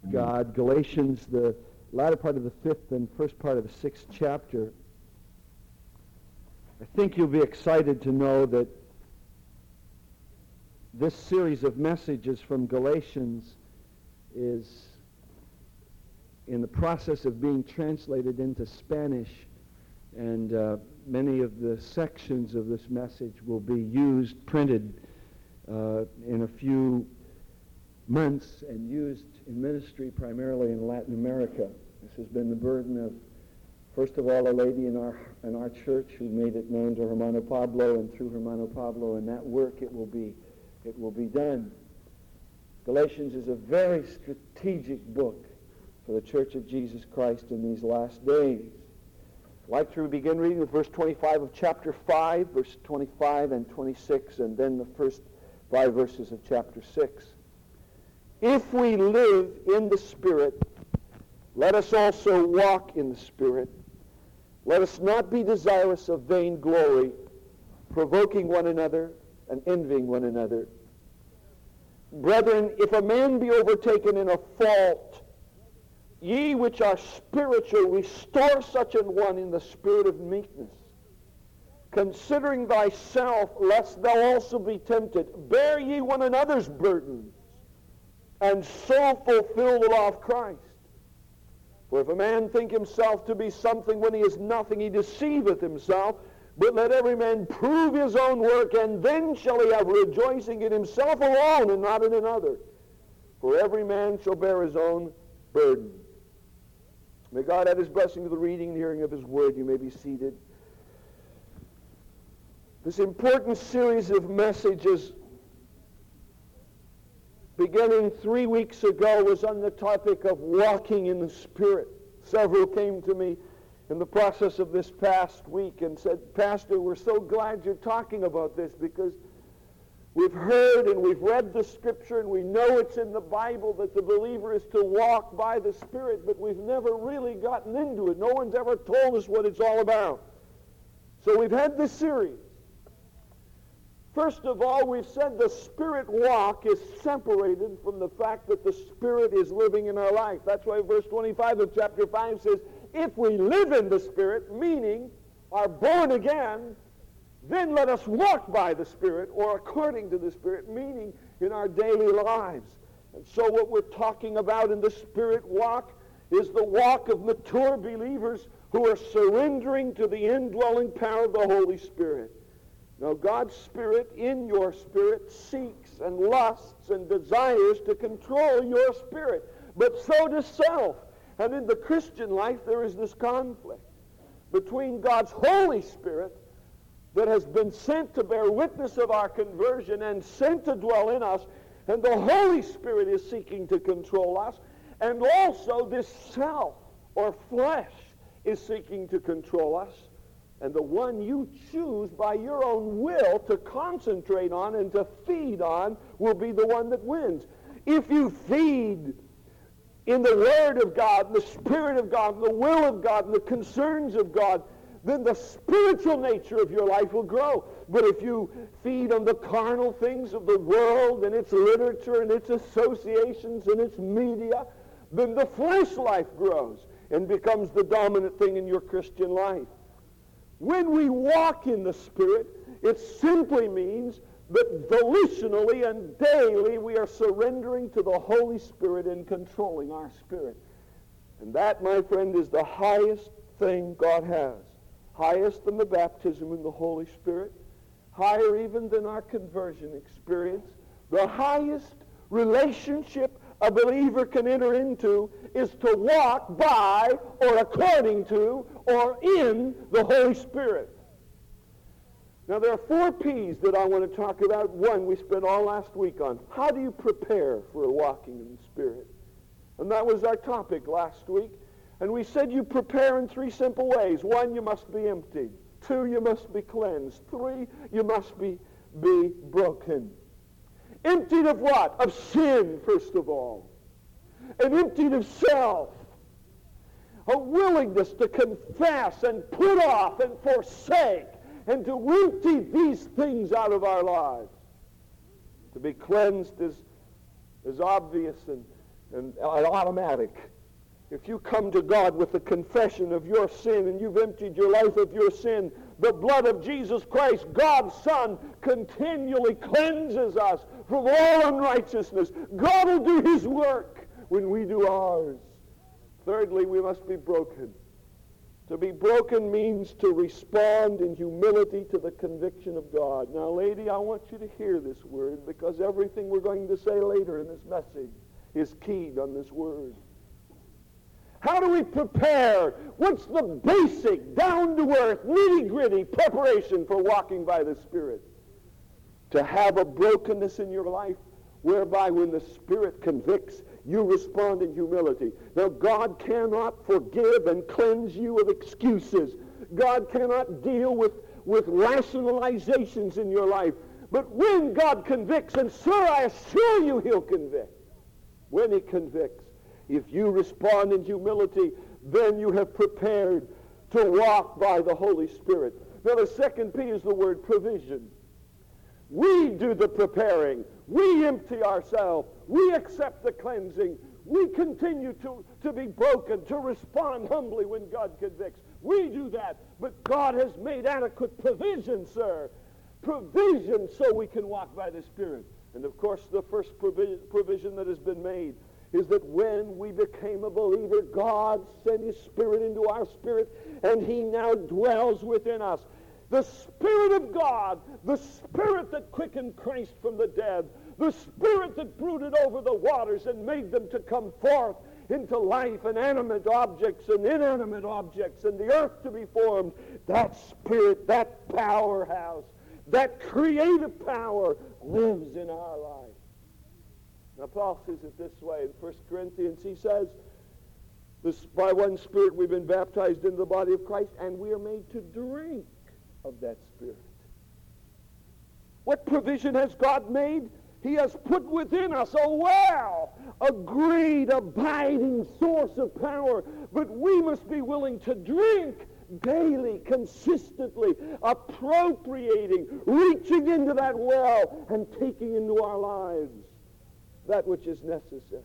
God. Galatians, the latter part of the 5th and first part of the 6th chapter. I think you'll be excited to know that this series of messages from Galatians is in the process of being translated into Spanish, and many of the sections of this message will be printed in a few months and used in ministry primarily in Latin America. This has been the burden of, first of all, a lady in our church who made it known to Hermano Pablo, and through Hermano Pablo and that work it will be done. Galatians is a very strategic book for the Church of Jesus Christ in these last days. I'd like to begin reading with verse 25 of chapter 5, verse 25 and 26, and then the first 5 verses of chapter 6. If we live in the Spirit, let us also walk in the Spirit. Let us not be desirous of vain glory, provoking one another and envying one another. Brethren, if a man be overtaken in a fault, ye which are spiritual, restore such an one in the spirit of meekness, considering thyself, lest thou also be tempted. Bear ye one another's burdens, and so fulfill the law of Christ. For if a man think himself to be something when he is nothing, he deceiveth himself. But let every man prove his own work, and then shall he have rejoicing in himself alone, and not in another. For every man shall bear his own burden. May God add his blessing to the reading and hearing of his word. You may be seated. This important series of messages, beginning 3 weeks ago, was on the topic of walking in the Spirit. Several came to me in the process of this past week and said, Pastor, we're so glad you're talking about this, because we've heard and we've read the Scripture and we know it's in the Bible that the believer is to walk by the Spirit, but we've never really gotten into it. No one's ever told us what it's all about. So we've had this series. First of all, we've said the Spirit walk is separated from the fact that the Spirit is living in our life. That's why verse 25 of chapter 5 says, if we live in the Spirit, meaning are born again, then let us walk by the Spirit, or according to the Spirit, meaning in our daily lives. And so what we're talking about in the Spirit walk is the walk of mature believers who are surrendering to the indwelling power of the Holy Spirit. Now, God's Spirit in your spirit seeks and lusts and desires to control your spirit, but so does self. And in the Christian life, there is this conflict between God's Holy Spirit that has been sent to bear witness of our conversion and sent to dwell in us, and the Holy Spirit is seeking to control us, and also this self or flesh is seeking to control us. And the one you choose by your own will to concentrate on and to feed on will be the one that wins. If you feed in the Word of God, the Spirit of God, and the will of God, and the concerns of God, then the spiritual nature of your life will grow. But if you feed on the carnal things of the world and its literature and its associations and its media, then the flesh life grows and becomes the dominant thing in your Christian life. When we walk in the Spirit, it simply means that volitionally and daily we are surrendering to the Holy Spirit and controlling our spirit. And that, my friend, is the highest thing God has. Highest than the baptism in the Holy Spirit. Higher even than our conversion experience. The highest relationship a believer can enter into is to walk by or according to or in the Holy Spirit. Now there are 4 P's that I want to talk about. One we spent all last week on. How do you prepare for walking in the Spirit? And that was our topic last week. And we said you prepare in 3 simple ways. 1, you must be emptied. 2, you must be cleansed. 3, you must be broken. Emptied of what? Of sin, first of all. And emptied of self. A willingness to confess and put off and forsake and to empty these things out of our lives. To be cleansed is obvious, and and automatic. If you come to God with the confession of your sin and you've emptied your life of your sin, the blood of Jesus Christ, God's Son, continually cleanses us from all unrighteousness. God will do his work when we do ours. Thirdly, we must be broken. To be broken means to respond in humility to the conviction of God. Now, lady, I want you to hear this word, because everything we're going to say later in this message is keyed on this word. How do we prepare? What's the basic, down-to-earth, nitty-gritty preparation for walking by the Spirit? To have a brokenness in your life whereby when the Spirit convicts, you respond in humility. Now, God cannot forgive and cleanse you of excuses. God cannot deal with rationalizations in your life. But when God convicts, and sir, I assure you he'll convict. When he convicts, if you respond in humility, then you have prepared to walk by the Holy Spirit. Now, the second P is the word provision. We do the preparing. We empty ourselves. We accept the cleansing. We continue to be broken, to respond humbly when God convicts. We do that. But God has made adequate provision, sir. Provision so we can walk by the Spirit. And of course, the first provision that has been made is that when we became a believer, God sent his Spirit into our spirit, and he now dwells within us. The Spirit of God, the Spirit that quickened Christ from the dead, the Spirit that brooded over the waters and made them to come forth into life, and animate objects and inanimate objects, and the earth to be formed, that Spirit, that powerhouse, that creative power lives in our life. Now, Paul says it this way in 1 Corinthians. He says, by one Spirit we've been baptized into the body of Christ, and we are made to drink of that Spirit. What provision has God made? He has put within us a well, a great abiding source of power, but we must be willing to drink daily, consistently, appropriating, reaching into that well and taking into our lives that which is necessary.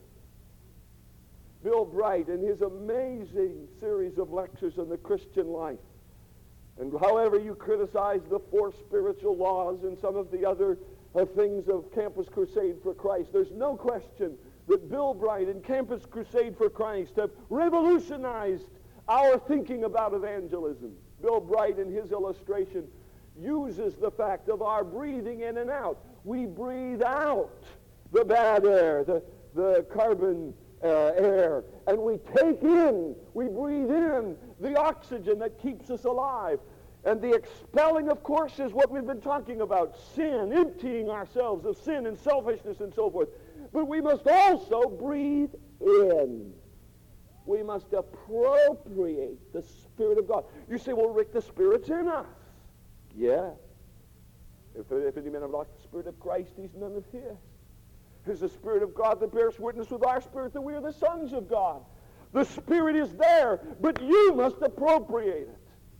Bill Bright, in his amazing series of lectures on the Christian life, and however you criticize the 4 spiritual laws and some of the other things of Campus Crusade for Christ, there's no question that Bill Bright and Campus Crusade for Christ have revolutionized our thinking about evangelism. Bill Bright, in his illustration, uses the fact of our breathing in and out. We breathe out the bad air, the carbon air, and we breathe in the oxygen that keeps us alive. And the expelling, of course, is what we've been talking about, sin, emptying ourselves of sin and selfishness and so forth. But we must also breathe in. We must appropriate the Spirit of God. You say, well, Rick, the Spirit's in us. Yeah. If any man have not the Spirit of Christ, he's none of his. It's the Spirit of God that bears witness with our spirit that we are the sons of God. The Spirit is there, but you must appropriate it.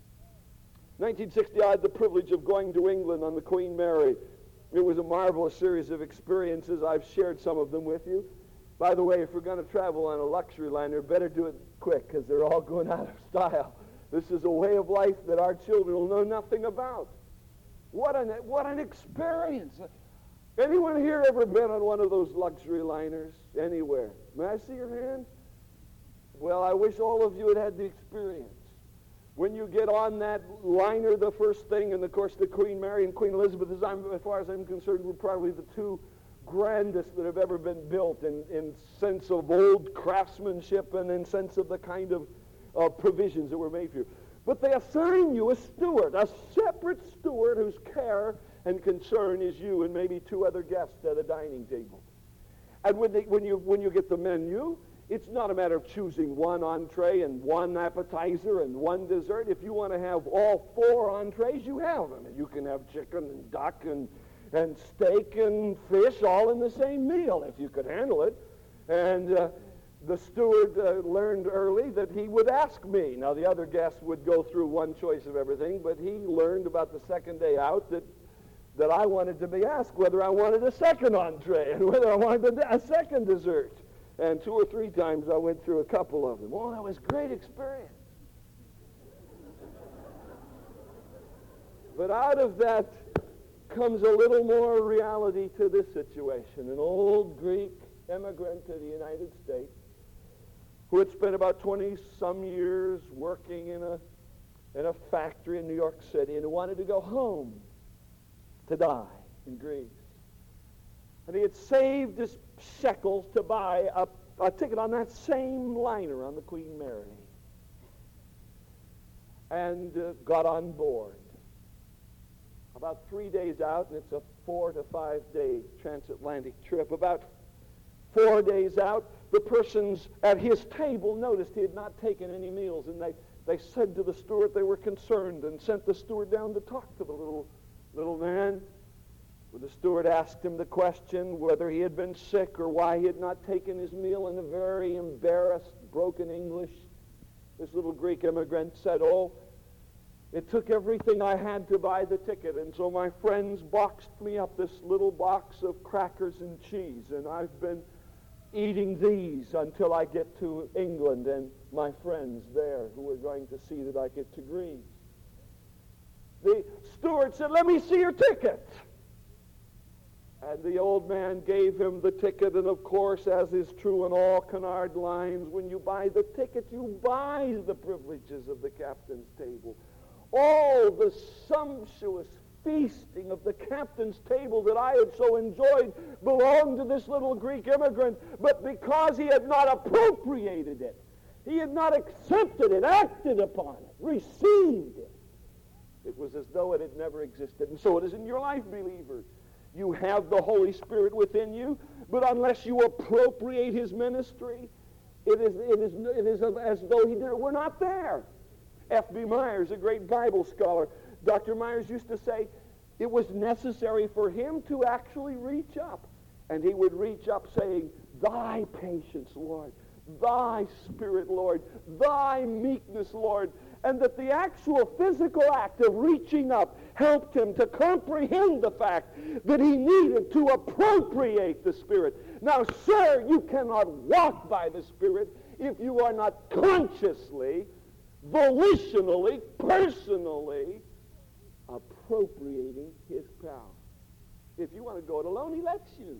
1960, I had the privilege of going to England on the Queen Mary. It was a marvelous series of experiences. I've shared some of them with you. By the way, if we're going to travel on a luxury liner, better do it quick, because they're all going out of style. This is a way of life that our children will know nothing about. What an experience. Anyone here ever been on one of those luxury liners anywhere? May I see your hand? Well, I wish all of you had had the experience. When you get on that liner, the first thing, and of course the Queen Mary and Queen Elizabeth, as far as I'm concerned, were probably the 2 grandest that have ever been built in sense of old craftsmanship and in sense of the kind of provisions that were made for you. But they assign you a steward, a separate steward whose care and concern is you and maybe 2 other guests at a dining table. And when you get the menu, it's not a matter of choosing 1 entree and 1 appetizer and 1 dessert. If you want to have all 4 entrees, you have them. You can have chicken and duck and steak and fish all in the same meal, if you could handle it. And the steward learned early that he would ask me. Now, the other guests would go through 1 choice of everything, but he learned about the second day out that I wanted to be asked whether I wanted a second entree and whether I wanted a second dessert. And 2 or 3 times I went through a couple of them. Oh, that was a great experience. But out of that comes a little more reality to this situation. An old Greek immigrant to the United States who had spent about 20-some years working in a factory in New York City and who wanted to go home to die in Greece. And he had saved his shekels to buy a ticket on that same liner on the Queen Mary and got on board. About 3 days out, and it's a 4 to 5 day transatlantic trip. About 4 days out, the persons at his table noticed he had not taken any meals, and they said to the steward they were concerned and sent the steward down to talk to the little man. When the steward asked him the question whether he had been sick or why he had not taken his meal in a very embarrassed, broken English, this little Greek immigrant said, "Oh, it took everything I had to buy the ticket, and so my friends boxed me up this little box of crackers and cheese, and I've been eating these until I get to England and my friends there who are going to see that I get to Greece." The steward said, "Let me see your ticket." And the old man gave him the ticket, and of course, as is true in all canard lines, when you buy the ticket, you buy the privileges of the captain's table. All the sumptuous feasting of the captain's table that I had so enjoyed belonged to this little Greek immigrant, but because he had not appropriated it, he had not accepted it, acted upon it, received it, it was as though it had never existed. And so it is in your life, believer. You have the Holy Spirit within you, but unless you appropriate his ministry, it is as though he did. We're not there. F.B. Myers, a great Bible scholar, Dr. Myers used to say it was necessary for him to actually reach up. And he would reach up saying, "Thy patience, Lord, thy spirit, Lord, thy meekness, Lord." And that the actual physical act of reaching up helped him to comprehend the fact that he needed to appropriate the Spirit. Now, sir, you cannot walk by the Spirit if you are not consciously, volitionally, personally appropriating his power. If you want to go it alone, he lets you.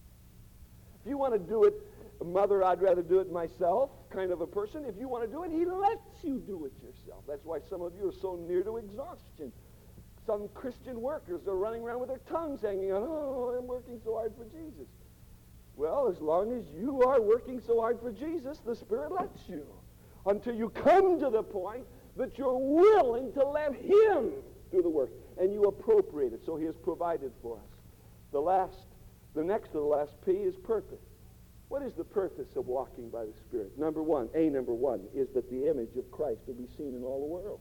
If you want to do it, "Mother, I'd rather do it myself," kind of a person, if you want to do it, he lets you do it yourself. That's why some of you are so near to exhaustion. Some Christian workers are running around with their tongues hanging out. "Oh, I'm working so hard for Jesus." Well, as long as you are working so hard for Jesus, the Spirit lets you, until you come to the point that you're willing to let him do the work, and you appropriate it. So he has provided for us. The next to the last P is purpose. What is the purpose of walking by the Spirit? Number one is that the image of Christ will be seen in all the world.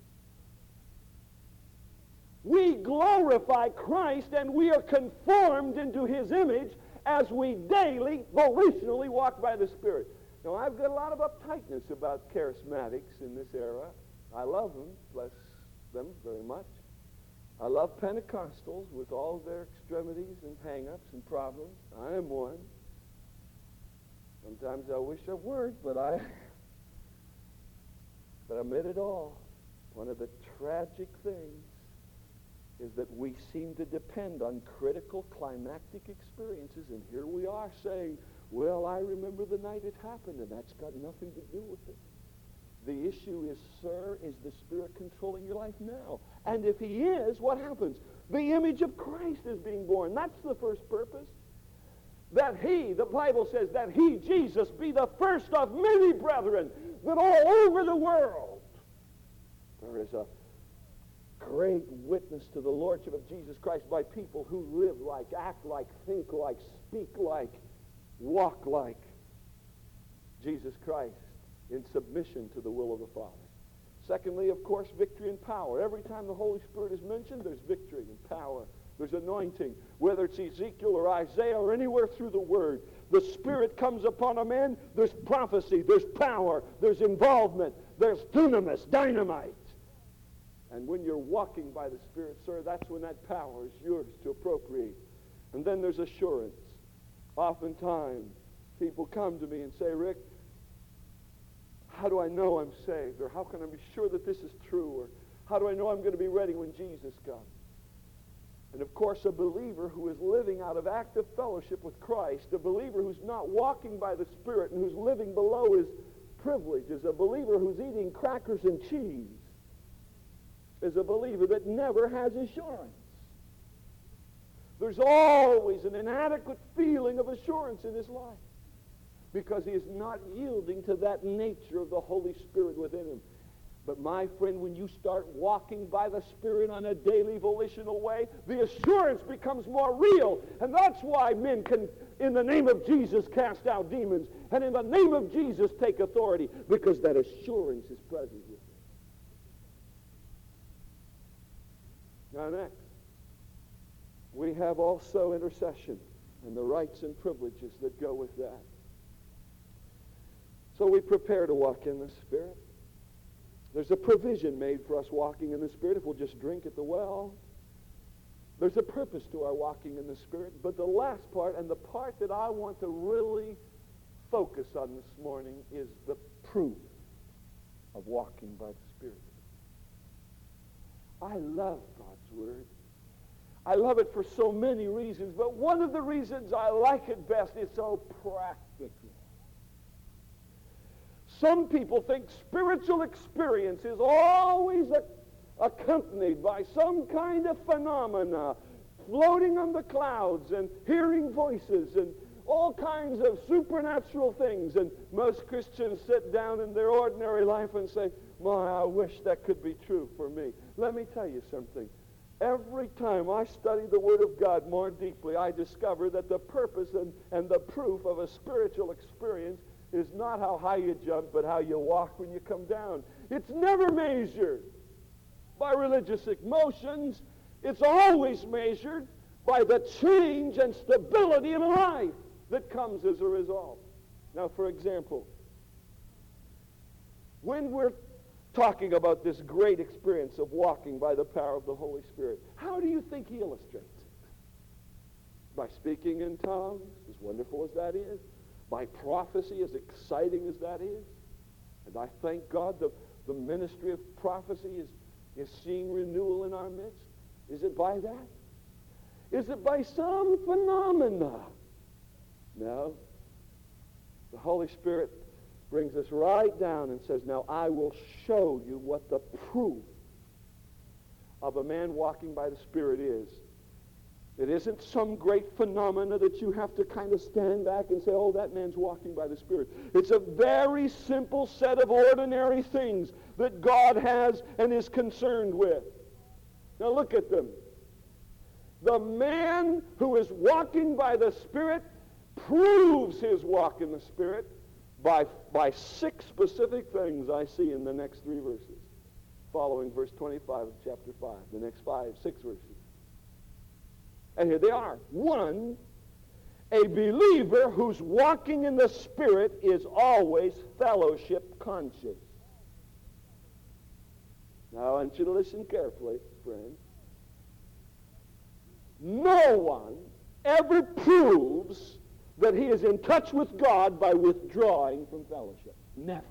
We glorify Christ and we are conformed into his image as we daily, volitionally walk by the Spirit. Now, I've got a lot of uptightness about charismatics in this era. I love them, bless them very much. I love Pentecostals with all their extremities and hang-ups and problems. I am one. Sometimes I wish I weren't, but amid it all, one of the tragic things is that we seem to depend on critical climactic experiences, and here we are saying, "Well, I remember the night it happened," and that's got nothing to do with it. The issue is, sir, is the Spirit controlling your life now? And if he is, what happens? The image of Christ is being born. That's the first purpose. That he, the Bible says, that he, Jesus, be the first of many brethren, that all over the world there is a great witness to the Lordship of Jesus Christ by people who live like, act like, think like, speak like, walk like Jesus Christ in submission to the will of the Father. Secondly, of course, victory and power. Every time the Holy Spirit is mentioned, there's victory and power. There's anointing. Whether it's Ezekiel or Isaiah or anywhere through the Word, the Spirit comes upon a man, there's prophecy, there's power, there's involvement, there's dunamis, dynamite. And when you're walking by the Spirit, sir, that's when that power is yours to appropriate. And then there's assurance. Oftentimes, People come to me and say, Rick, how do I know I'm saved? Or how can I be sure that this is true? Or how do I know I'm going to be ready when Jesus comes? And of course, a believer who is living out of active fellowship with Christ, a believer who's not walking by the Spirit and who's living below his privileges, a believer who's eating crackers and cheese, is a believer that never has assurance. There's always an inadequate feeling of assurance in his life because he is not yielding to that nature of the Holy Spirit within him. But my friend, when you start walking by the Spirit on a daily volitional way, the assurance becomes more real. And that's why men can, in the name of Jesus, cast out demons. And in the name of Jesus, take authority. Because that assurance is present with them. Now next, we have also intercession and the rights and privileges that go with that. So we prepare to walk in the Spirit. There's a provision made for us walking in the Spirit if we'll just drink at the well. There's a purpose to our walking in the Spirit. But the last part, and the part that I want to really focus on this morning, is the proof of walking by the Spirit. I love God's Word. I love it for so many reasons, but one of the reasons I like it best is so practical. Some people think spiritual experience is always accompanied by some kind of phenomena, floating on the clouds and hearing voices and all kinds of supernatural things. And most Christians sit down in their ordinary life and say, my, I wish that could be true for me. Let me tell you something. Every time I study the Word of God more deeply, I discover that the purpose and the proof of a spiritual experience is not how high you jump, but how you walk when you come down. It's never measured by religious emotions. It's always measured by the change and stability in life that comes as a result. Now, for example, when we're talking about this great experience of walking by the power of the Holy Spirit, how do you think he illustrates it? By speaking in tongues, as wonderful as that is. By prophecy, as exciting as that is. And I thank God the ministry of prophecy is seeing renewal in our midst. Is it by that? Is it by some phenomena? No. The Holy Spirit brings us right down and says, now I will show you what the proof of a man walking by the Spirit is. It isn't some great phenomena that you have to kind of stand back and say, oh, that man's walking by the Spirit. It's a very simple set of ordinary things that God has and is concerned with. Now look at them. The man who is walking by the Spirit proves his walk in the Spirit by 6 specific things I see in the next 3 verses, following verse 25 of chapter 5, the next 6 verses. And here they are. 1, a believer who's walking in the Spirit is always fellowship conscious. Now, I want you to listen carefully, friend. No one ever proves that he is in touch with God by withdrawing from fellowship. Never.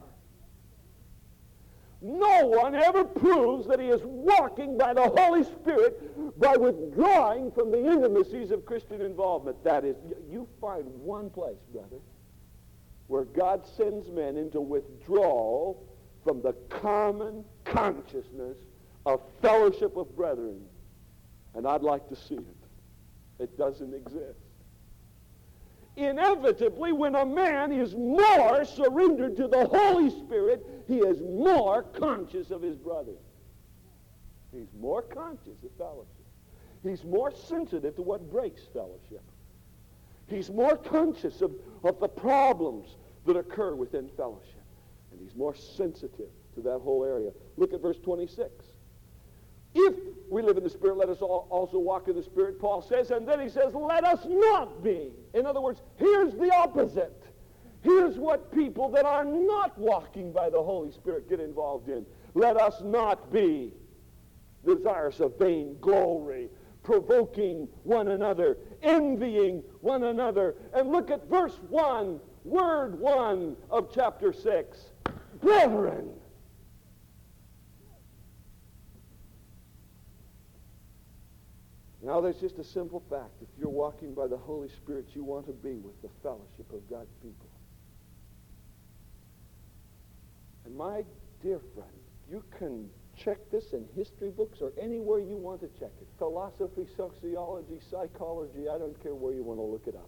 No one ever proves that he is walking by the Holy Spirit by withdrawing from the intimacies of Christian involvement. That is, you find one place, brother, where God sends men into withdrawal from the common consciousness of fellowship with brethren. And I'd like to see it. It doesn't exist. Inevitably, when a man is more surrendered to the Holy Spirit, he is more conscious of his brother. He's more conscious of fellowship. He's more sensitive to what breaks fellowship. He's more conscious of the problems that occur within fellowship. And he's more sensitive to that whole area. Look at verse 26. If we live in the Spirit, let us also walk in the Spirit, Paul says. And then he says, let us not be. In other words, here's the opposite. Here's what people that are not walking by the Holy Spirit get involved in. Let us not be desirous of vain glory, provoking one another, envying one another. And look at verse 1. Word 1 of chapter 6. Brethren. Now there's just a simple fact. If you're walking by the Holy Spirit, you want to be with the fellowship of God's people. And my dear friend, you can check this in history books or anywhere you want to check it. Philosophy, sociology, psychology, I don't care where you want to look it up.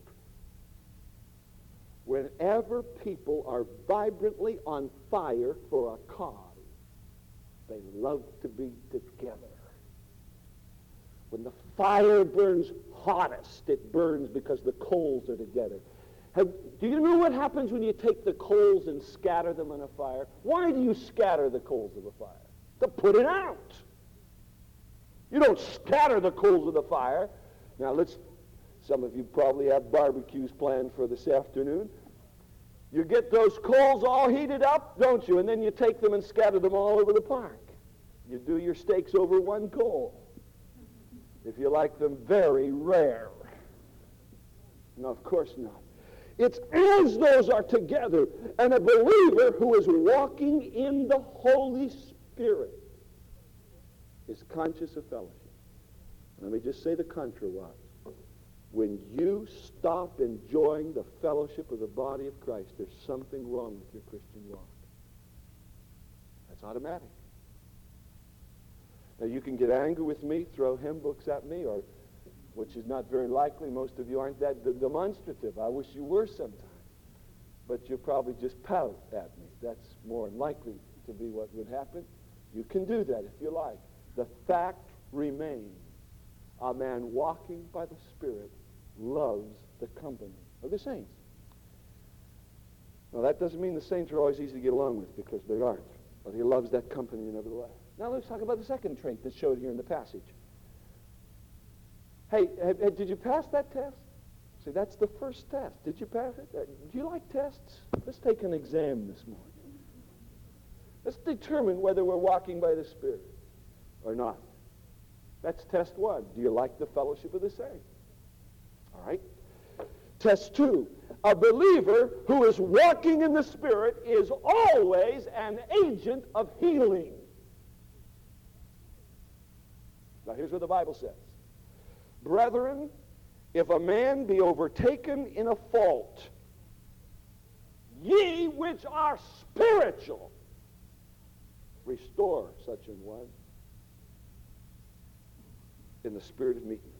Whenever people are vibrantly on fire for a cause, they love to be together. When the fire burns hottest, it burns because the coals are together. Do you know what happens when you take the coals and scatter them on a fire? Why do you scatter the coals of a fire? To put it out. You don't scatter the coals of the fire. Now some of you probably have barbecues planned for this afternoon. You get those coals all heated up, don't you? And then you take them and scatter them all over the park. You do your steaks over one coal. If you like them very rare. No, of course not. It's as those are together. And a believer who is walking in the Holy Spirit is conscious of fellowship. Let me just say the contrawise. When you stop enjoying the fellowship of the body of Christ, there's something wrong with your Christian walk. That's automatic. Now, you can get angry with me, throw hymn books at me, or, which is not very likely, most of you aren't that demonstrative. I wish you were sometime. But you'll probably just pout at me. That's more likely to be what would happen. You can do that if you like. The fact remains, a man walking by the Spirit loves the company of the saints. Now, that doesn't mean the saints are always easy to get along with, because they aren't. But he loves that company nevertheless. Now let's talk about the second trait that's showed here in the passage. Hey, did you pass that test? See, that's the first test. Did you pass it? Do you like tests? Let's take an exam this morning. Let's determine whether we're walking by the Spirit or not. That's test 1. Do you like the fellowship of the saints? All right. Test 2. A believer who is walking in the Spirit is always an agent of healing. Now here's what the Bible says. Brethren, if a man be overtaken in a fault, ye which are spiritual, restore such an one in the spirit of meekness.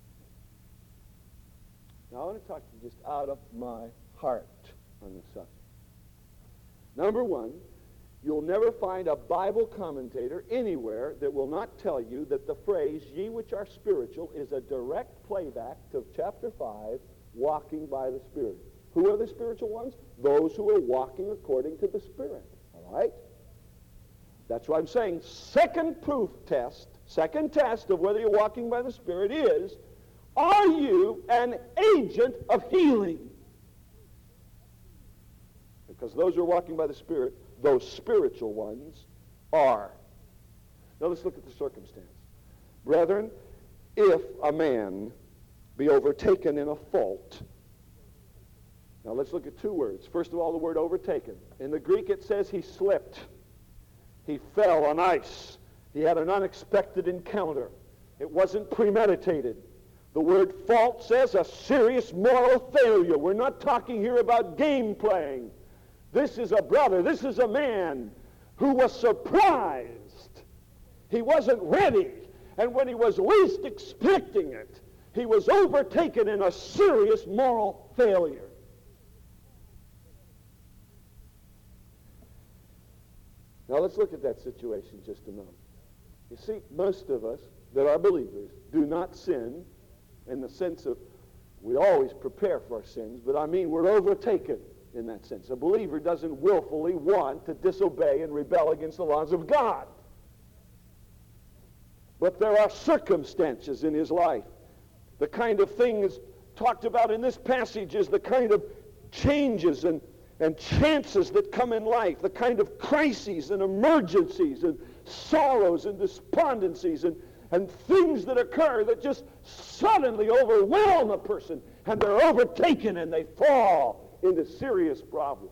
Now I want to talk to you just out of my heart on this subject. Number 1, you'll never find a Bible commentator anywhere that will not tell you that the phrase, ye which are spiritual, is a direct playback to chapter 5, walking by the Spirit. Who are the spiritual ones? Those who are walking according to the Spirit. All right? That's what I'm saying. Second test of whether you're walking by the Spirit is, are you an agent of healing? Because those who are walking by the Spirit, those spiritual ones, are. Now let's look at the circumstance. Brethren, if a man be overtaken in a fault. Now let's look at 2 words. First of all, the word overtaken. In the Greek it says he slipped. He fell on ice. He had an unexpected encounter. It wasn't premeditated. The word fault says a serious moral failure. We're not talking here about game playing. This is a brother, this is a man who was surprised. He wasn't ready. And when he was least expecting it, he was overtaken in a serious moral failure. Now let's look at that situation just a moment. You see, most of us that are believers do not sin in the sense of we always prepare for our sins, but I mean we're overtaken in that sense. A believer doesn't willfully want to disobey and rebel against the laws of God. But there are circumstances in his life. The kind of things talked about in this passage is the kind of changes and chances that come in life, the kind of crises and emergencies and sorrows and despondencies and things that occur that just suddenly overwhelm a person, and they're overtaken and they fall into serious problems.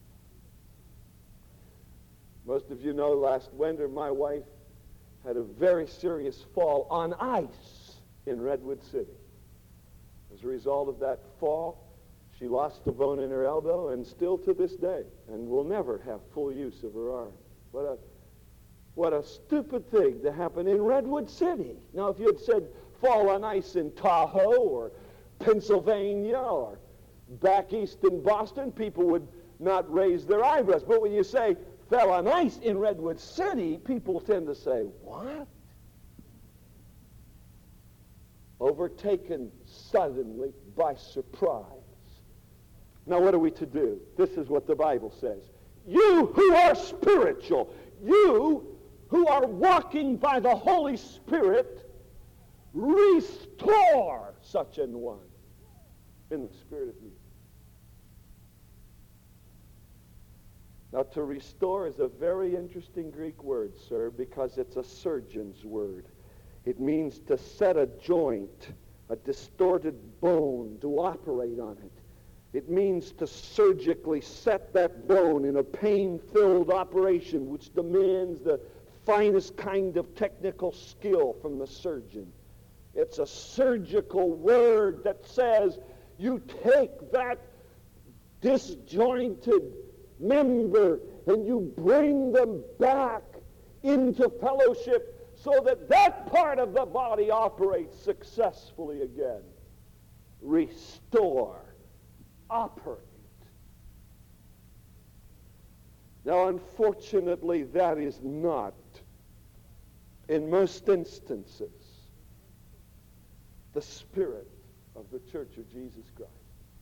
Most of you know last winter my wife had a very serious fall on ice in Redwood City. As a result of that fall, she lost a bone in her elbow, and still to this day, and will never have full use of her arm. What a stupid thing to happen in Redwood City. Now, if you had said fall on ice in Tahoe or Pennsylvania or back east in Boston, people would not raise their eyebrows. But when you say fell on ice in Redwood City, people tend to say, what? Overtaken suddenly by surprise. Now, what are we to do? This is what the Bible says. You who are spiritual, you who are walking by the Holy Spirit, restore such an one in the spirit of youth. Now, to restore is a very interesting Greek word, sir, because it's a surgeon's word. It means to set a joint, a distorted bone, to operate on it. It means to surgically set that bone in a pain-filled operation which demands the finest kind of technical skill from the surgeon. It's a surgical word that says you take that disjointed member and you bring them back into fellowship so that that part of the body operates successfully again. Restore. Operate. Now, unfortunately, that is not, in most instances, the spirit of the Church of Jesus Christ.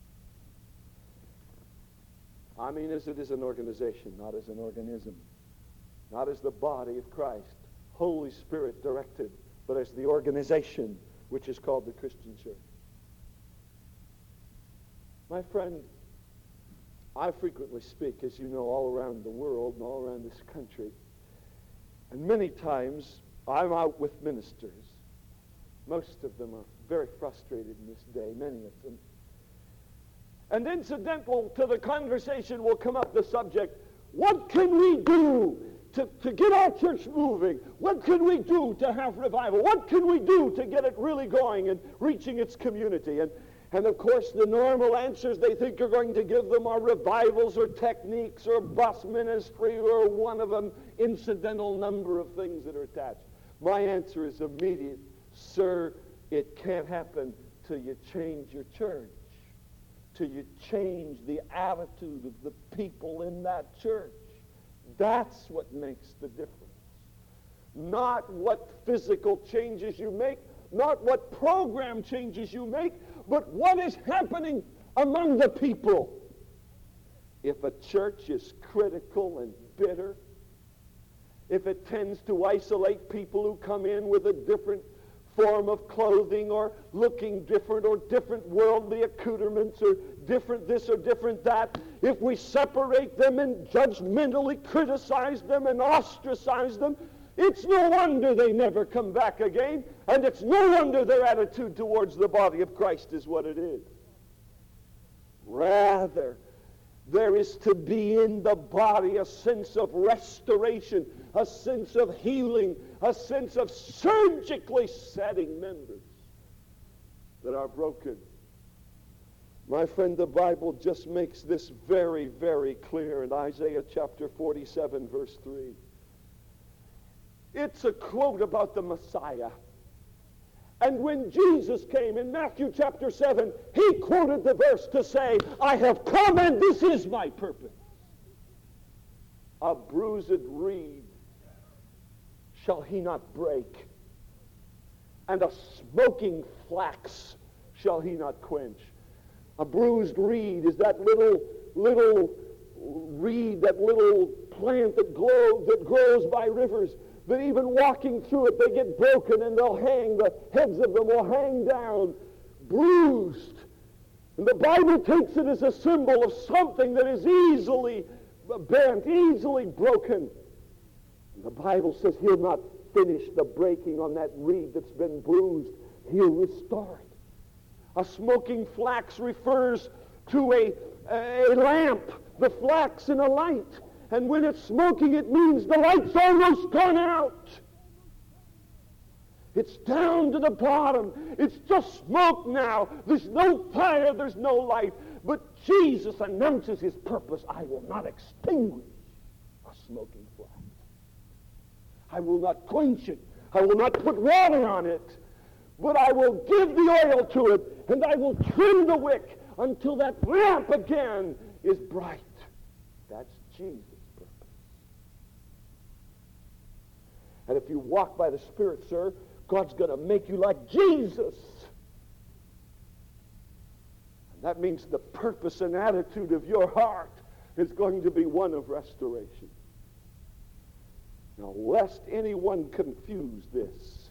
I mean, as it is an organization, not as an organism, not as the body of Christ, Holy Spirit directed, but as the organization which is called the Christian Church. My friend, I frequently speak, as you know, all around the world and all around this country. And many times I'm out with ministers. Most of them are very frustrated in this day, many of them. And incidental to the conversation will come up the subject, what can we do to get our church moving? What can we do to have revival? What can we do to get it really going and reaching its community? And of course, the normal answers they think you're going to give them are revivals or techniques or bus ministry or one of an incidental number of things that are attached. My answer is immediate. Sir, it can't happen till you change your church, till you change the attitude of the people in that church. That's what makes the difference. Not what physical changes you make, not what program changes you make, but what is happening among the people. If a church is critical and bitter, if it tends to isolate people who come in with a different form of clothing or looking different or different worldly accoutrements or different this or different that, if we separate them and judgmentally criticize them and ostracize them, it's no wonder they never come back again, and it's no wonder their attitude towards the body of Christ is what it is. Rather, there is to be in the body a sense of restoration, a sense of healing, a sense of surgically setting members that are broken. My friend, the Bible just makes this very, very clear in Isaiah chapter 47, verse 3. It's a quote about the Messiah. And when Jesus came in Matthew chapter 7, he quoted the verse to say, I have come and this is my purpose. A bruised reed shall he not break, and a smoking flax shall he not quench. A bruised reed is that little reed, that little plant that grows by rivers, that even walking through it, they get broken and they'll hang, the heads of them will hang down, bruised. And the Bible takes it as a symbol of something that is easily bent, easily broken. And the Bible says he'll not finish the breaking on that reed that's been bruised. He'll restore it. A smoking flax refers to a lamp, the flax in a light. And when it's smoking, it means the light's almost gone out. It's down to the bottom. It's just smoke now. There's no fire. There's no light. But Jesus announces his purpose. I will not extinguish a smoking flax. I will not quench it. I will not put water on it. But I will give the oil to it, and I will trim the wick until that lamp again is bright. That's Jesus' purpose. And if you walk by the Spirit, sir, God's going to make you like Jesus. And that means the purpose and attitude of your heart is going to be one of restoration. Now, lest anyone confuse this,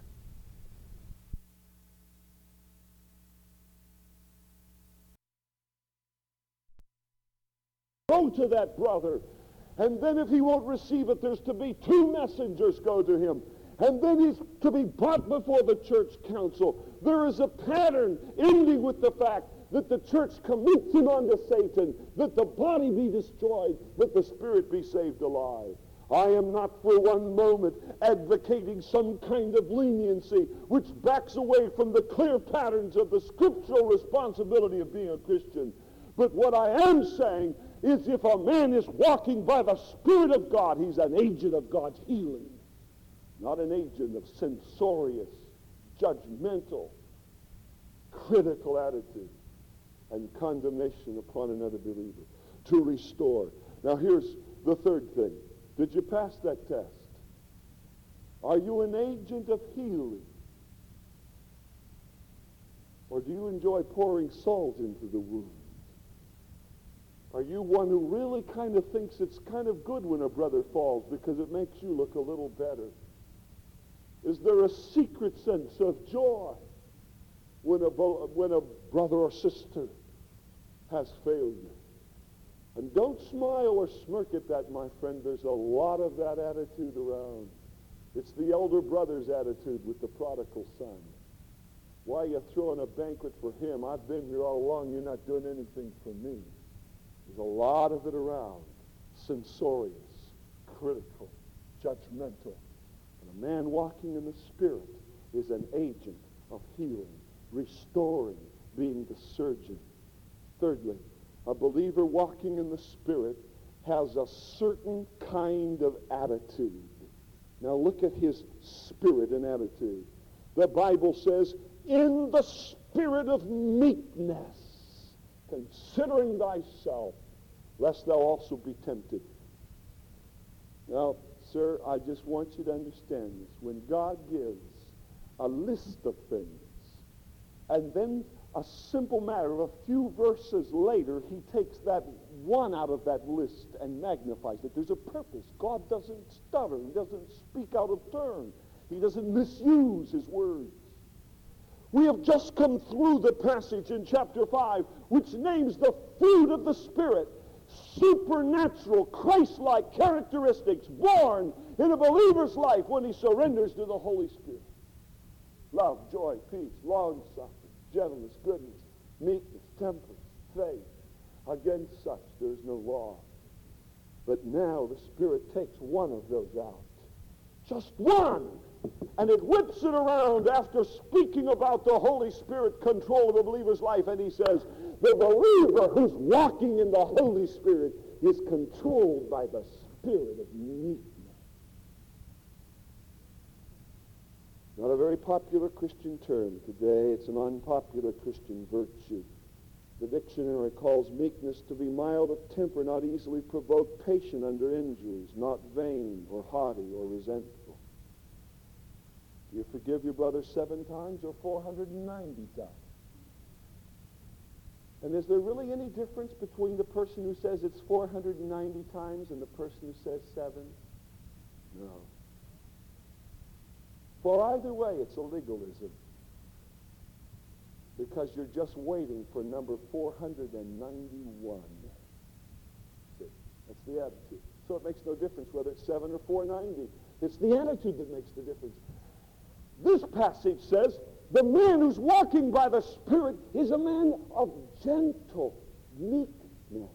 go to that brother, and then if he won't receive it, there's to be 2 messengers go to him. And then he's to be brought before the church council. There is a pattern ending with the fact that the church commits him unto Satan, that the body be destroyed, but the spirit be saved alive. I am not for one moment advocating some kind of leniency which backs away from the clear patterns of the scriptural responsibility of being a Christian. But what I am saying is if a man is walking by the Spirit of God, he's an agent of God's healing. Not an agent of censorious, judgmental, critical attitude and condemnation upon another believer. To restore. Now here's the third thing. Did you pass that test? Are you an agent of healing? Or do you enjoy pouring salt into the wound? Are you one who really kind of thinks it's kind of good when a brother falls because it makes you look a little better? Is there a secret sense of joy when a brother or sister has failure? And don't smile or smirk at that, my friend. There's a lot of that attitude around. It's the elder brother's attitude with the prodigal son. Why are you throwing a banquet for him? I've been here all along. You're not doing anything for me. There's a lot of it around. Censorious, critical, judgmental. A man walking in the Spirit is an agent of healing, restoring, being the surgeon. Thirdly, a believer walking in the Spirit has a certain kind of attitude. Now look at his spirit and attitude. The Bible says, in the spirit of meekness, considering thyself, lest thou also be tempted. Now, sir, I just want you to understand this. When God gives a list of things, and then a simple matter of a few verses later, he takes that one out of that list and magnifies it. There's a purpose. God doesn't stutter. He doesn't speak out of turn. He doesn't misuse his words. We have just come through the passage in chapter 5, which names the fruit of the Spirit. Supernatural, Christ-like characteristics born in a believer's life when he surrenders to the Holy Spirit. Love, joy, peace, long-suffering, gentleness, goodness, meekness, temperance, faith. Against such there is no law. But now the Spirit takes one of those out. Just one. And it whips it around after speaking about the Holy Spirit control of a believer's life. And he says, the believer who's walking in the Holy Spirit is controlled by the spirit of meekness. Not a very popular Christian term today. It's an unpopular Christian virtue. The dictionary calls meekness to be mild of temper, not easily provoked, patient under injuries, not vain or haughty or resentful. Do you forgive your brother 7 times or 490 times? And is there really any difference between the person who says it's 490 times and the person who says 7? No. For either way, it's a legalism. Because you're just waiting for number 491. See, that's the attitude. So it makes no difference whether it's 7 or 490. It's the attitude that makes the difference. This passage says, the man who's walking by the Spirit is a man of gentle, meek weakness.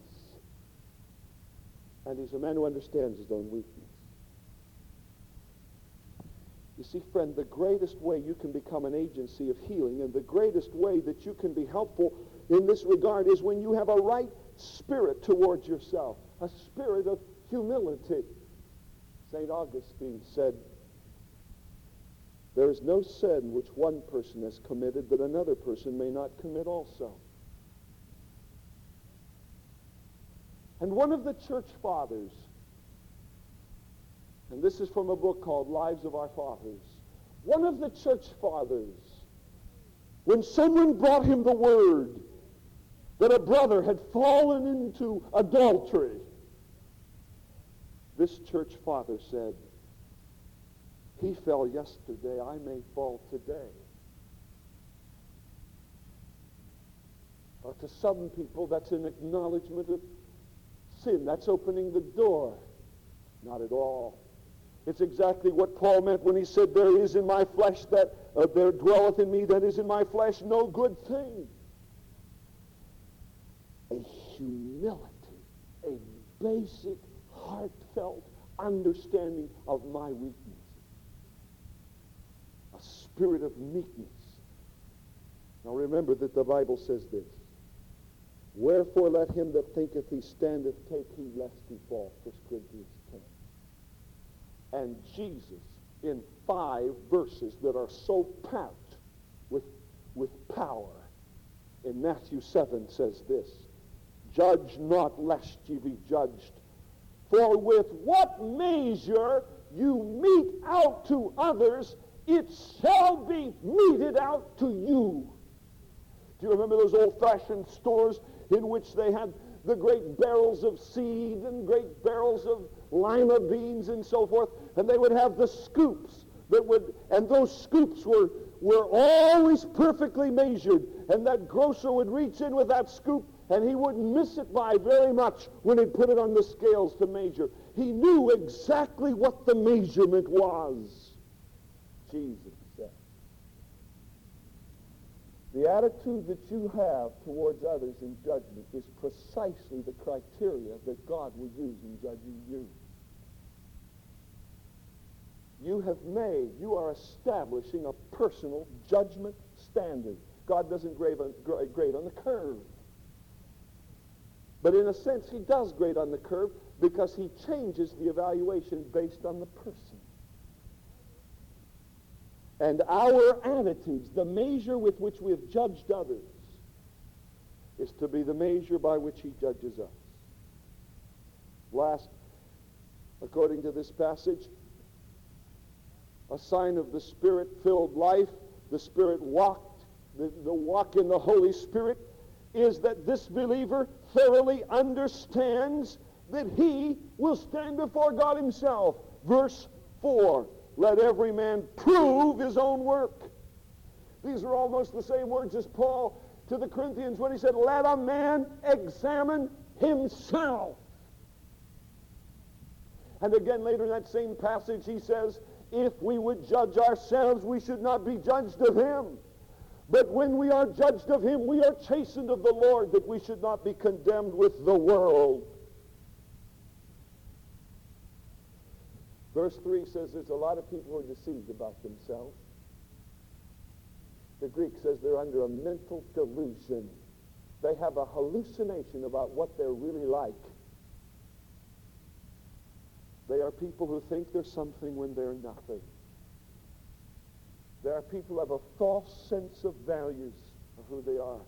And he's a man who understands his own weakness. You see, friend, the greatest way you can become an agency of healing and the greatest way that you can be helpful in this regard is when you have a right spirit towards yourself, a spirit of humility. St. Augustine said, there is no sin which one person has committed that another person may not commit also. And one of the church fathers, and this is from a book called Lives of Our Fathers, one of the church fathers, when someone brought him the word that a brother had fallen into adultery, this church father said, he fell yesterday, I may fall today. To some people, that's an acknowledgement of sin. That's opening the door. Not at all. It's exactly what Paul meant when he said, there is in my flesh that, there dwelleth in me that is in my flesh no good thing. A humility, a basic, heartfelt understanding of my weakness. A spirit of meekness. Now remember that the Bible says this. Wherefore let him that thinketh he standeth take heed lest he fall. 1 Corinthians 10. And Jesus, in 5 verses that are so packed with power, in Matthew 7 says this, judge not lest ye be judged. For with what measure you mete out to others, it shall be meted out to you. Do you remember those old-fashioned stores in which they had the great barrels of seed and great barrels of lima beans and so forth, and they would have the scoops and those scoops were always perfectly measured, and that grocer would reach in with that scoop and he wouldn't miss it by very much when he put it on the scales to measure. He knew exactly what the measurement was. Jesus said, the attitude that you have towards others in judgment is precisely the criteria that God will use in judging you. You are establishing a personal judgment standard. God doesn't grade on the curve. But in a sense, he does grade on the curve because he changes the evaluation based on the person. And our attitudes, the measure with which we have judged others, is to be the measure by which he judges us. Last, according to this passage, a sign of the Spirit-filled life, the Spirit walked, the walk in the Holy Spirit, is that this believer thoroughly understands that he will stand before God himself. Verse 4, let every man prove his own work. These are almost the same words as Paul to the Corinthians when he said, let a man examine himself. And again later in that same passage he says, if we would judge ourselves, we should not be judged of him. But when we are judged of him, we are chastened of the Lord, that we should not be condemned with the world. Verse 3 says there's a lot of people who are deceived about themselves. The Greek says they're under a mental delusion. They have a hallucination about what they're really like. They are people who think they're something when they're nothing. There are people who have a false sense of values of who they are.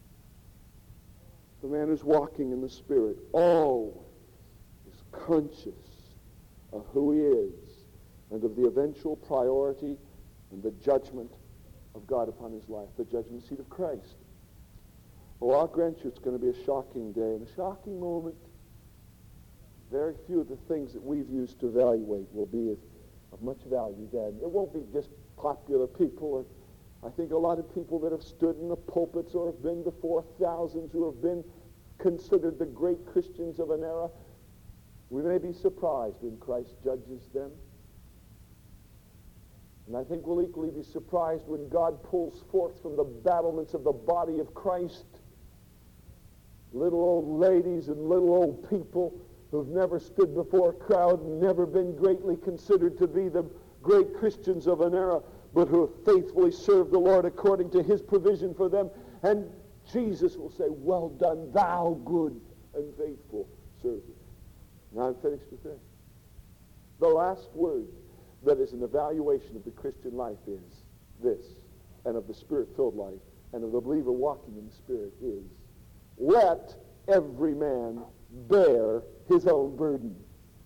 The man who's walking in the Spirit always is conscious of who he is and of the eventual priority and the judgment of God upon his life, the judgment seat of Christ. Oh, I'll grant you it's going to be a shocking day and a shocking moment. Very few of the things that we've used to evaluate will be of much value then. It won't be just popular people. I think a lot of people that have stood in the pulpits or have been before thousands who have been considered the great Christians of an era, we may be surprised when Christ judges them. And I think we'll equally be surprised when God pulls forth from the battlements of the body of Christ Little old ladies and little old people who've never stood before a crowd and never been greatly considered to be the great Christians of an era, but who have faithfully served the Lord according to his provision for them. And Jesus will say, well done, thou good and faithful servant. Now I'm finished with this. The last word that is an evaluation of the Christian life is this, and of the Spirit-filled life, and of the believer walking in the Spirit is, let every man bear his own burden.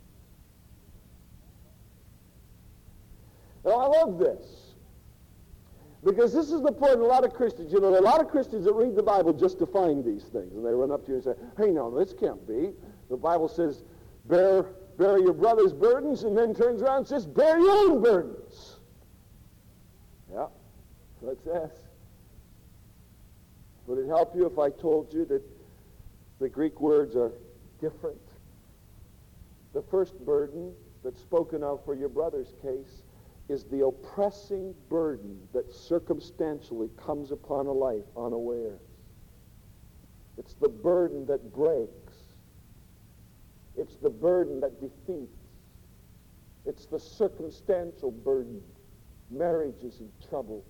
Now I love this, because this is the point of a lot of Christians. You know, there are a lot of Christians that read the Bible just to find these things, and they run up to you and say, hey, no, this can't be. The Bible says, bear your brother's burdens, and then turns around and says, bear your own burdens. Yeah, that's what it says. Would it help you if I told you that the Greek words are different? The first burden that's spoken of for your brother's case is the oppressing burden that circumstantially comes upon a life unawares. It's the burden that breaks. It's the burden that defeats. It's the circumstantial burden. Marriages in trouble.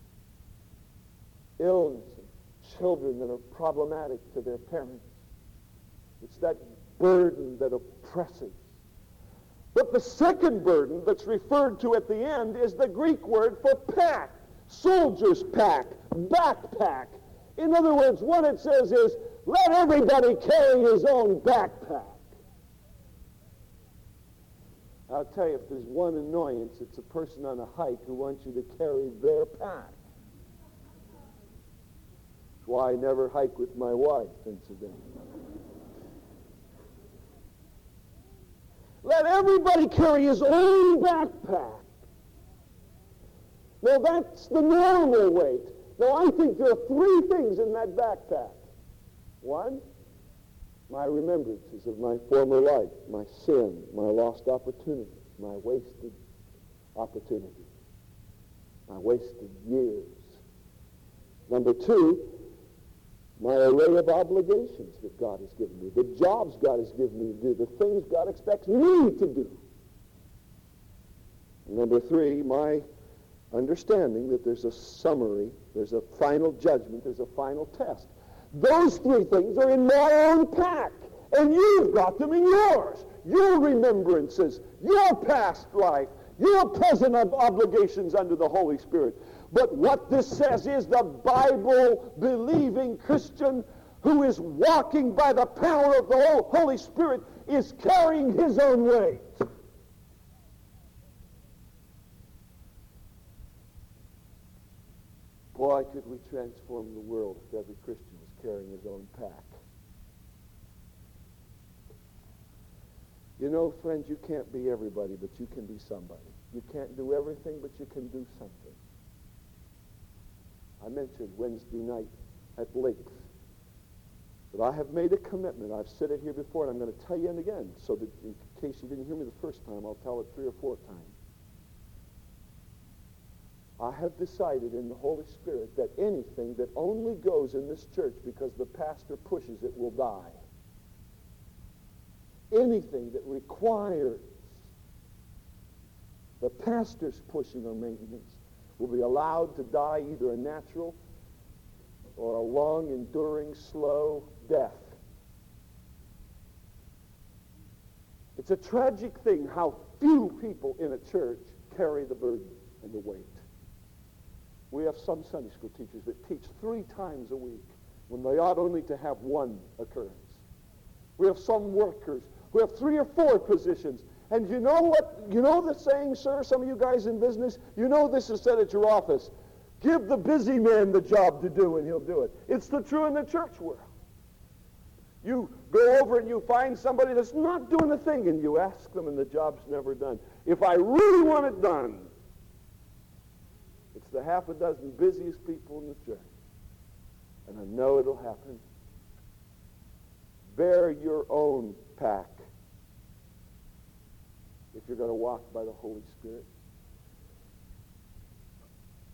Illness and children that are problematic to their parents. It's that burden that oppresses. But the second burden that's referred to at the end is the Greek word for pack. Soldier's pack, backpack. In other words, what it says is, let everybody carry his own backpack. I'll tell you, if there's one annoyance, it's a person on a hike who wants you to carry their pack. That's why I never hike with my wife, incidentally. Let everybody carry his own backpack. Now, that's the normal weight. Now, I think there are three things in that backpack. One, my remembrances of my former life, my sin, my lost opportunity, my wasted opportunity, my wasted years. Number two, my array of obligations that God has given me, the jobs God has given me to do, the things God expects me to do. And number three, my understanding that there's a summary, there's a final judgment, there's a final test. Those three things are in my own pack, and you've got them in yours. Your remembrances, your past life, your present obligations under the Holy Spirit. But what this says is the Bible-believing Christian who is walking by the power of the Holy Spirit is carrying his own weight. Boy, could we transform the world if every Christian was carrying his own pack. You know, friends, you can't be everybody, but you can be somebody. You can't do everything, but you can do something. I mentioned Wednesday night at length that I have made a commitment. I've said it here before, and I'm going to tell you it again, so that in case you didn't hear me the first time, I'll tell it 3 or 4 times. I have decided in the Holy Spirit that anything that only goes in this church because the pastor pushes it will die. Anything that requires the pastor's pushing or maintenance will be allowed to die either a natural or a long, enduring, slow death. It's a tragic thing how few people in a church carry the burden and the weight. We have some Sunday school teachers that teach 3 times a week when they ought only to have 1 occurrence. We have some workers who have 3 or 4 positions. And you know what? You know the saying, sir, some of you guys in business, you know this is said at your office. Give the busy man the job to do and he'll do it. It's the true in the church world. You go over and you find somebody that's not doing a thing and you ask them and the job's never done. If I really want it done, it's the half a dozen busiest people in the church. And I know it'll happen. Bear your own pack if you're going to walk by the Holy Spirit.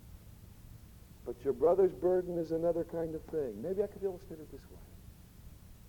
But your brother's burden is another kind of thing. Maybe I could illustrate it this way.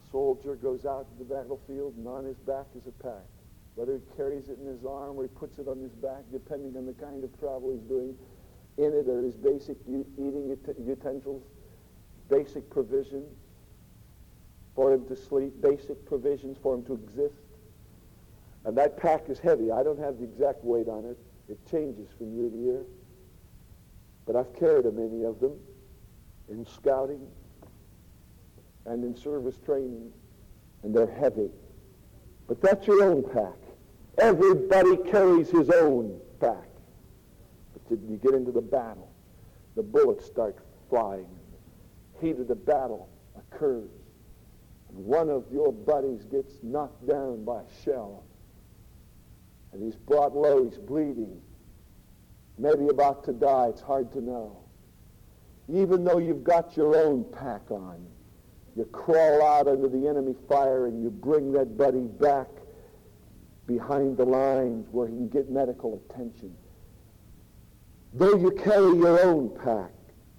soldier goes out to the battlefield, and on his back is a pack. Whether he carries it in his arm or he puts it on his back, depending on the kind of travel he's doing, in it are his basic eating utensils, basic provisions for him to sleep, basic provisions for him to exist. And that pack is heavy. I don't have the exact weight on it. It changes from year to year. But I've carried many of them in scouting and in service training, and they're heavy. But that's your own pack. Everybody carries his own pack. But then you get into the battle, the bullets start flying, the heat of the battle occurs, and one of your buddies gets knocked down by a shell, and he's brought low, he's bleeding, maybe about to die, it's hard to know. Even though you've got your own pack on, you crawl out under the enemy fire and you bring that buddy back behind the lines where he can get medical attention. Though you carry your own pack,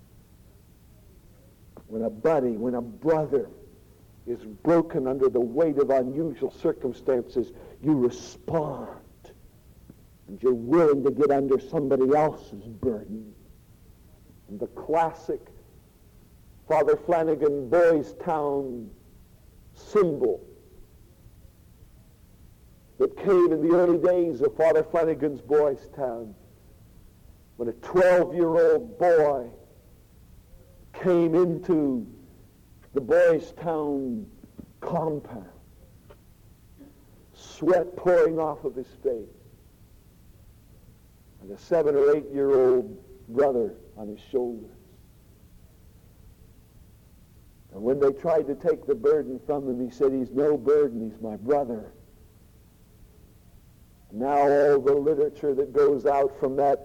when a brother is broken under the weight of unusual circumstances, you respond. And you're willing to get under somebody else's burden. And the classic Father Flanagan Boys Town symbol that came in the early days of Father Flanagan's Boys Town, when a 12-year-old boy came into the Boys Town compound, sweat pouring off of his face, and a 7 or 8-year-old brother on his shoulders. And when they tried to take the burden from him, he said, "He's no burden, he's my brother." Now all the literature that goes out from that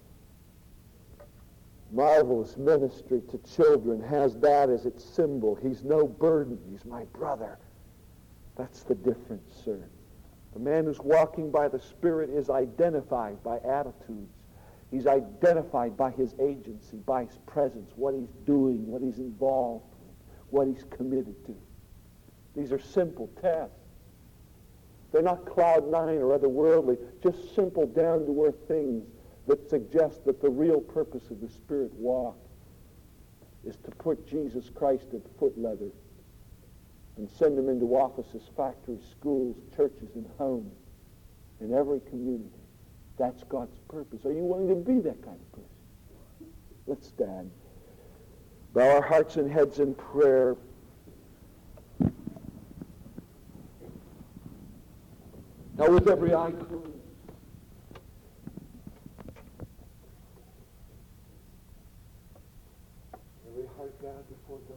marvelous ministry to children has that as its symbol. He's no burden, he's my brother. That's the difference, sir. The man who's walking by the Spirit is identified by attitudes. He's identified by his agency, by his presence, what he's doing, what he's involved with, what he's committed to. These are simple tests. They're not cloud nine or otherworldly, just simple down-to-earth things that suggest that the real purpose of the Spirit walk is to put Jesus Christ at foot leather and send him into offices, factories, schools, churches, and homes in every community. That's God's purpose. Are you willing to be that kind of person? Let's stand. Bow our hearts and heads in prayer. Now with every eye closed, every heart bowed before God.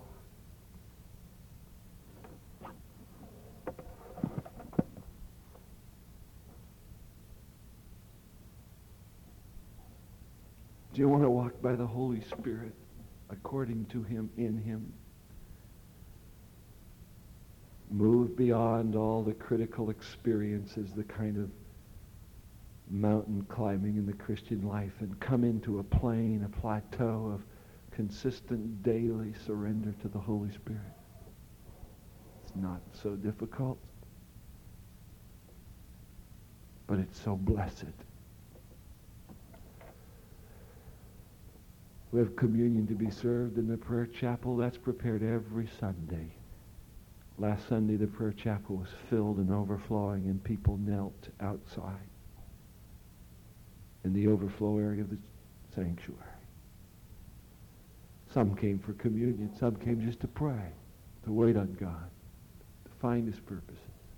Do you want to walk by the Holy Spirit according to him, in him? Move beyond all the critical experiences, the kind of mountain climbing in the Christian life, and come into a plane, a plateau of consistent daily surrender to the Holy Spirit. It's not so difficult, but it's so blessed. We have communion to be served in the prayer chapel. That's prepared every Sunday. Last Sunday, the prayer chapel was filled and overflowing, and people knelt outside in the overflow area of the sanctuary. Some came for communion. Some came just to pray, to wait on God, to find his purposes.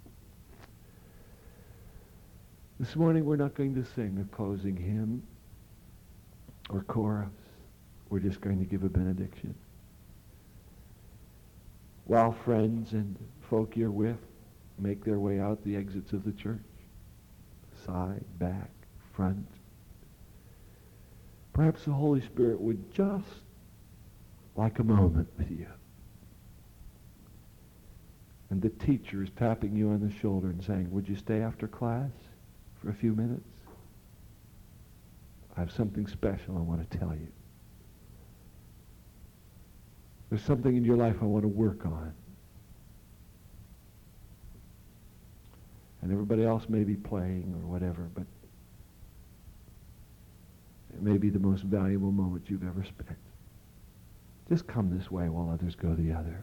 This morning, we're not going to sing a closing hymn or chorus. We're just going to give a benediction. While friends and folk you're with make their way out the exits of the church, side, back, front, perhaps the Holy Spirit would just like a moment with you. And the teacher is tapping you on the shoulder and saying, "Would you stay after class for a few minutes? I have something special I want to tell you. There's something in your life I want to work on. And everybody else may be playing or whatever, but it may be the most valuable moment you've ever spent. Just come this way while others go the other.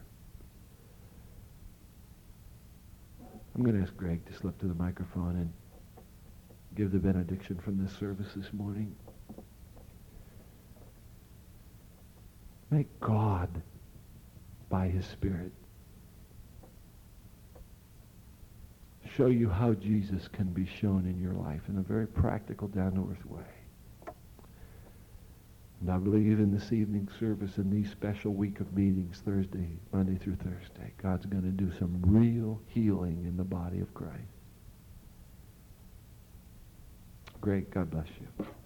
I'm going to ask Greg to slip to the microphone and give the benediction from this service this morning. May God, by his Spirit, show you how Jesus can be shown in your life in a very practical, down-to-earth way. And I believe in this evening service, in these special week of meetings, Monday through Thursday, God's going to do some real healing in the body of Christ. Great. God bless you.